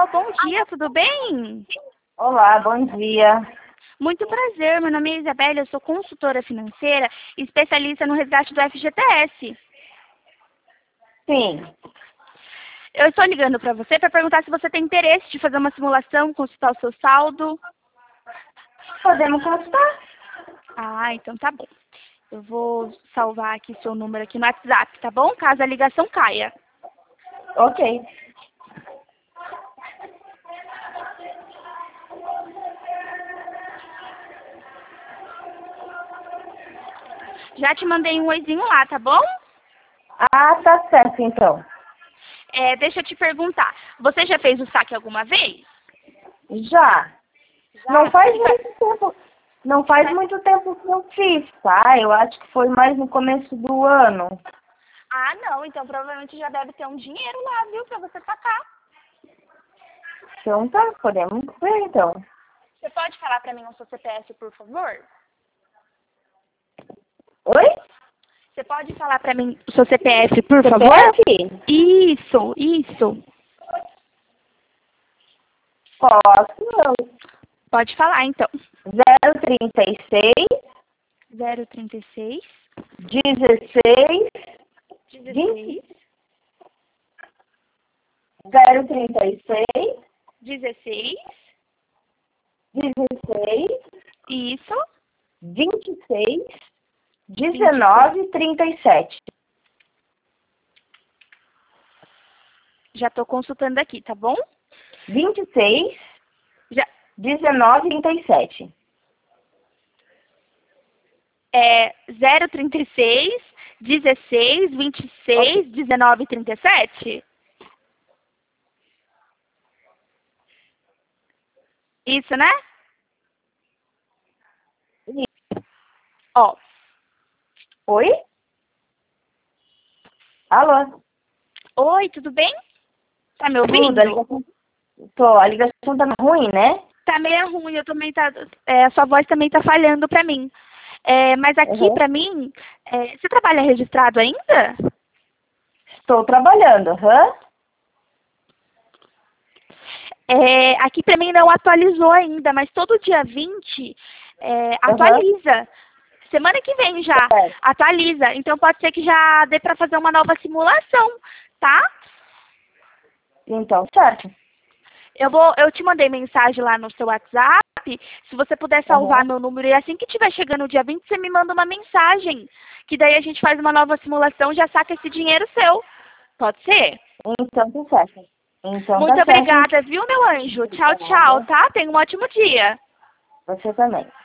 bom dia, tudo bem? Olá, bom dia. Muito prazer, meu nome é Isabela, eu sou consultora financeira e especialista no resgate do FGTS. Sim, Eu estou ligando para você para perguntar se você tem interesse de fazer uma simulação, consultar o seu saldo. podemos consultar? Ah, então tá bom. Eu vou salvar aqui seu número aqui no WhatsApp, tá bom? Caso a ligação caia. Ok. Já te mandei um oizinho lá, tá bom? Ah, tá certo, então. Deixa eu te perguntar, você já fez o saque alguma vez? Já. Não faz E muito tempo. Não faz muito tempo que eu fiz, tá? Eu acho que foi mais no começo do ano. Ah, não, então provavelmente já deve ter um dinheiro lá, viu, para você sacar. Então tá, podemos ver então. Você pode falar para mim o seu CPF, por favor? Oi? Você pode falar para mim o seu CPF, por favor? CPF? Isso. Posso. Pode falar, então. 036 036 16 16 036 16 16 Isso. 26 19 37. Já estou consultando aqui, tá bom? 26 Já 19 37. 036 16 26 19 37? Isso, né? Ó, Oi? Alô? oi, tudo bem? Tá me Tudo? ouvindo? A ligação tá ruim, né? Tá meio ruim, eu também tá, a sua voz também tá falhando pra mim. Mas aqui Uhum. pra mim, você trabalha registrado ainda? Estou trabalhando, Aqui pra mim não atualizou ainda, mas todo dia 20 atualiza. Semana que vem já Certo. atualiza. Então pode ser que já dê pra fazer uma nova simulação, tá? Então, certo. Eu te mandei mensagem lá no seu WhatsApp. Se você puder salvar meu número e assim que tiver chegando o dia 20, você me manda uma mensagem. Que daí a gente faz uma nova simulação e já saca esse dinheiro seu. Pode ser? Então, tá certo. Então, Muito tá certo. obrigada, viu, meu anjo? Tchau, tchau, tá? Tenha um ótimo dia. Você também.